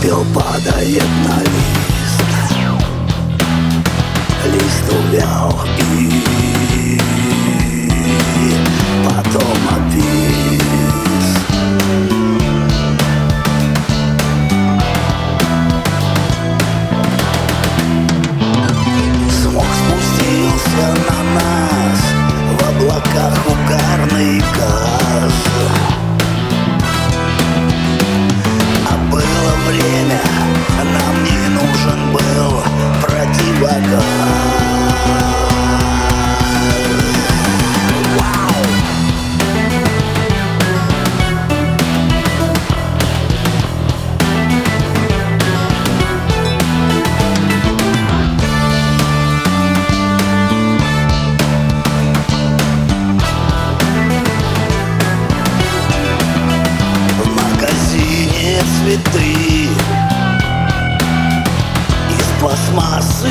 Пепел падает на лист, лист увял и потом обвис. Смог спустился на нас, в облаках угарный газ. Время, нам не нужен был противогаз. В магазине цветы пластмассы,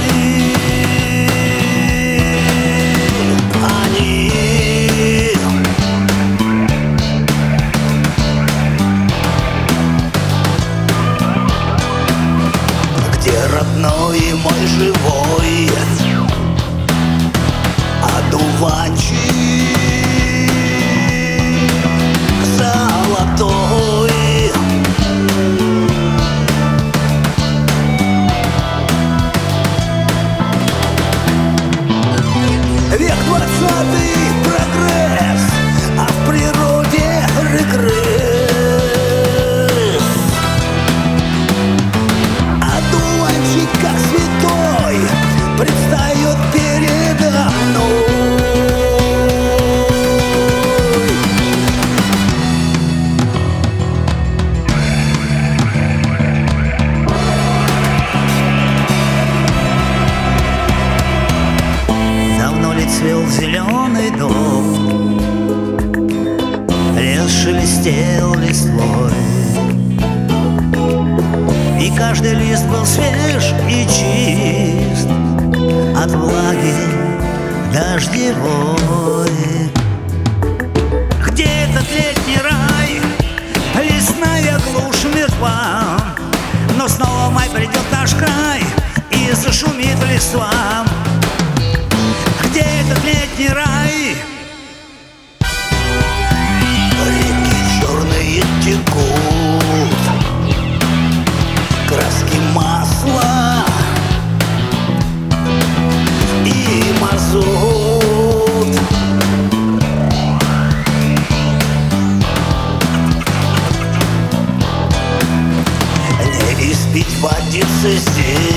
они где родной мой живой одуванчик золотой. Век 20-й прогресс, а в природе регресс. Одуванчик как святой предстает передо мной. Цвел зеленый дом, лес шелестел листвой, и каждый лист был свеж и чист от влаги дождевой. Где этот летний рай, лесная глушь мертва, но снова май придет в наш край и зашумит листва. Где этот летний рай? Реки черные текут, краски масла и мазут. Не испить водицы здесь,